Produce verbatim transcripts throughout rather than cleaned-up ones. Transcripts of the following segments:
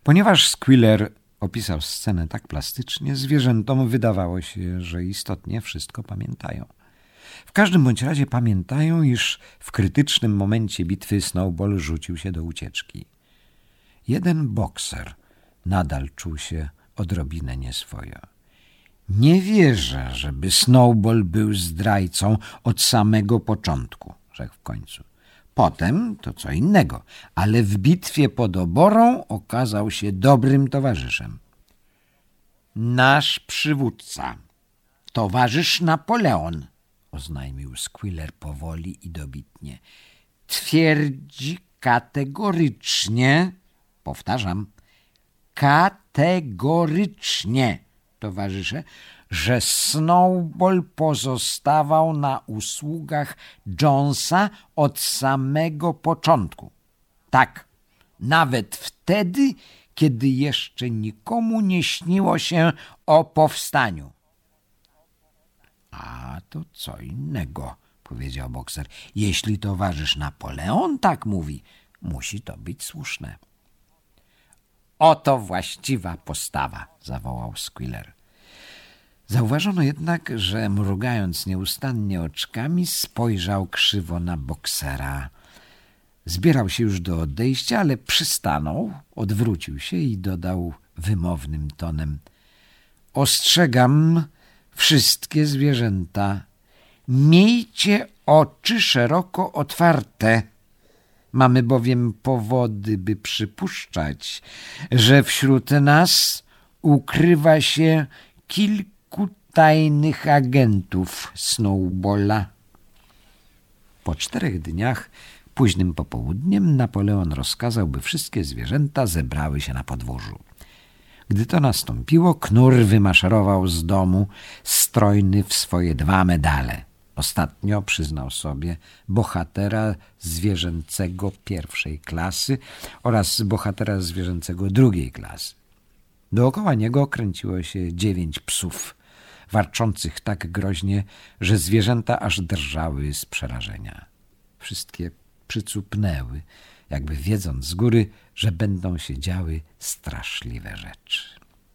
Ponieważ Squealer opisał scenę tak plastycznie, zwierzętom wydawało się, że istotnie wszystko pamiętają. W każdym bądź razie pamiętają, iż w krytycznym momencie bitwy Snowball rzucił się do ucieczki. Jeden bokser nadal czuł się odrobinę nieswojo. Nie wierzę, żeby Snowball był zdrajcą od samego początku, rzekł w końcu. Potem to co innego, ale w bitwie pod Oborą okazał się dobrym towarzyszem. Nasz przywódca, towarzysz Napoleon, oznajmił Squealer powoli i dobitnie, twierdzi kategorycznie, powtarzam, kategorycznie, towarzysze, że Snowball pozostawał na usługach Jonesa od samego początku. Tak, nawet wtedy, kiedy jeszcze nikomu nie śniło się o powstaniu. A to co innego, powiedział bokser. Jeśli towarzysz Napoleon tak mówi, musi to być słuszne. Oto właściwa postawa, zawołał Squealer. Zauważono jednak, że mrugając nieustannie oczkami, spojrzał krzywo na boksera. Zbierał się już do odejścia, ale przystanął, odwrócił się i dodał wymownym tonem. Ostrzegam wszystkie zwierzęta. Miejcie oczy szeroko otwarte. Mamy bowiem powody, by przypuszczać, że wśród nas ukrywa się kilku tajnych agentów Snowballa. Po czterech dniach, późnym popołudniem, Napoleon rozkazał, by wszystkie zwierzęta zebrały się na podwórzu. Gdy to nastąpiło, Knur wymaszerował z domu, strojny w swoje dwa medale. Ostatnio przyznał sobie bohatera zwierzęcego pierwszej klasy oraz bohatera zwierzęcego drugiej klasy. Dookoła niego kręciło się dziewięć psów, warczących tak groźnie, że zwierzęta aż drżały z przerażenia. Wszystkie przycupnęły, jakby wiedząc z góry, że będą się działy straszliwe rzeczy.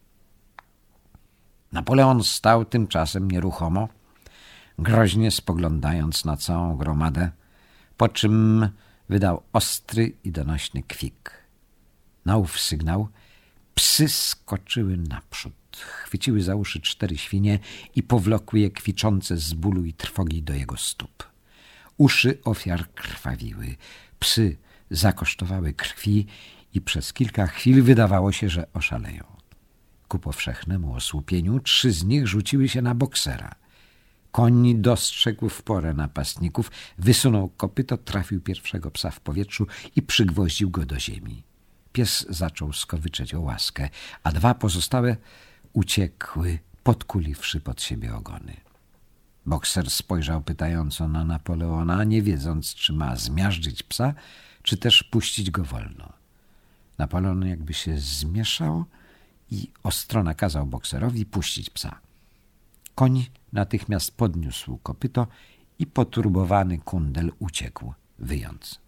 Napoleon stał tymczasem nieruchomo, groźnie spoglądając na całą gromadę, po czym wydał ostry i donośny kwik. Na ów sygnał psy skoczyły naprzód, chwyciły za uszy cztery świnie i powlokły je kwiczące z bólu i trwogi do jego stóp. Uszy ofiar krwawiły, psy zakosztowały krwi i przez kilka chwil wydawało się, że oszaleją. Ku powszechnemu osłupieniu trzy z nich rzuciły się na boksera. Koń dostrzegł w porę napastników, wysunął kopyto, trafił pierwszego psa w powietrzu i przygwoździł go do ziemi. Pies zaczął skowyczeć o łaskę, a dwa pozostałe uciekły, podkuliwszy pod siebie ogony. Bokser spojrzał pytająco na Napoleona, nie wiedząc, czy ma zmiażdżyć psa, czy też puścić go wolno. Napoleon jakby się zmieszał i ostro nakazał bokserowi puścić psa. Koń natychmiast podniósł kopyto i poturbowany kundel uciekł, wyjąc.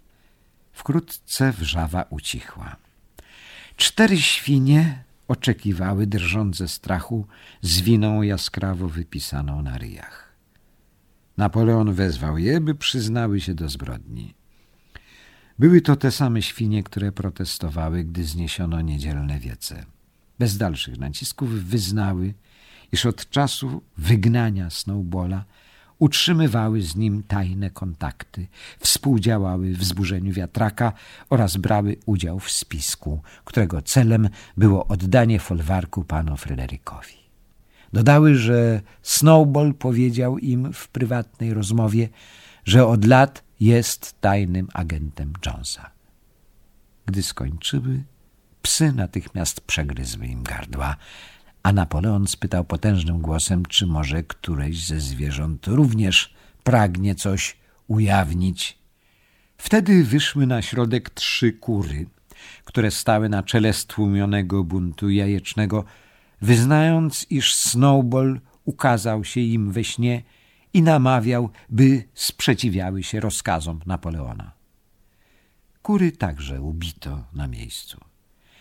Wkrótce wrzawa ucichła. Cztery świnie oczekiwały, drżąc ze strachu, z winą jaskrawo wypisaną na ryjach. Napoleon wezwał je, by przyznały się do zbrodni. Były to te same świnie, które protestowały, gdy zniesiono niedzielne wiece. Bez dalszych nacisków wyznały, iż od czasu wygnania Snowballa utrzymywały z nim tajne kontakty, współdziałały w wzburzeniu wiatraka oraz brały udział w spisku, którego celem było oddanie folwarku panu Fryderykowi. Dodały, że Snowball powiedział im w prywatnej rozmowie, że od lat jest tajnym agentem Jonesa. Gdy skończyły, psy natychmiast przegryzły im gardła, a Napoleon spytał potężnym głosem, czy może któreś ze zwierząt również pragnie coś ujawnić. Wtedy wyszły na środek trzy kury, które stały na czele stłumionego buntu jajecznego, wyznając, iż Snowball ukazał się im we śnie i namawiał, by sprzeciwiały się rozkazom Napoleona. Kury także ubito na miejscu.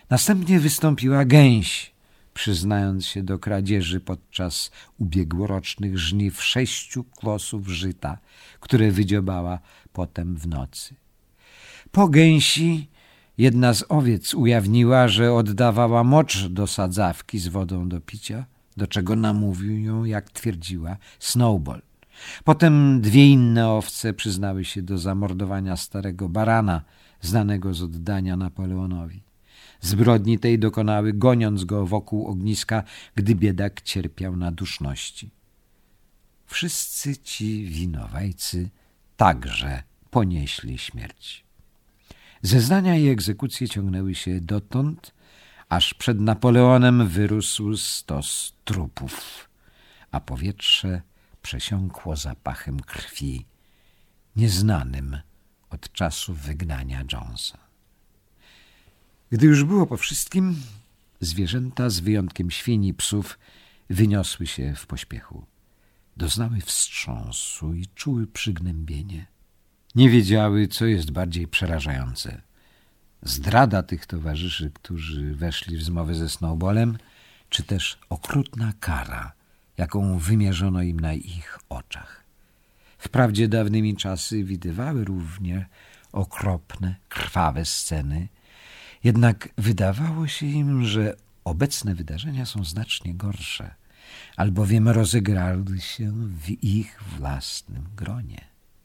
Następnie wystąpiła gęś, przyznając się do kradzieży podczas ubiegłorocznych żniw sześciu klosów żyta, które wydziobała potem w nocy. Po gęsi jedna z owiec ujawniła, że oddawała mocz do sadzawki z wodą do picia, do czego namówił ją, jak twierdziła, Snowball. Potem dwie inne owce przyznały się do zamordowania starego barana, znanego z oddania Napoleonowi. Zbrodni tej dokonały, goniąc go wokół ogniska, gdy biedak cierpiał na duszności. Wszyscy ci winowajcy także ponieśli śmierć. Zeznania i egzekucje ciągnęły się dotąd, aż przed Napoleonem wyrósł stos trupów, a powietrze przesiąkło zapachem krwi, nieznanym od czasu wygnania Jonesa. Gdy już było po wszystkim, zwierzęta, z wyjątkiem świń i psów, wyniosły się w pośpiechu. Doznały wstrząsu i czuły przygnębienie. Nie wiedziały, co jest bardziej przerażające. Zdrada tych towarzyszy, którzy weszli w zmowę ze Snowballem, czy też okrutna kara, jaką wymierzono im na ich oczach. Wprawdzie dawnymi czasy widywały równie okropne, krwawe sceny, jednak wydawało się im, że obecne wydarzenia są znacznie gorsze, albowiem rozegrały się w ich własnym gronie.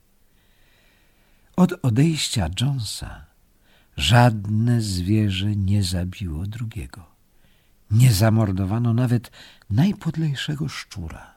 Od odejścia Jonesa żadne zwierzę nie zabiło drugiego. Nie zamordowano nawet najpodlejszego szczura.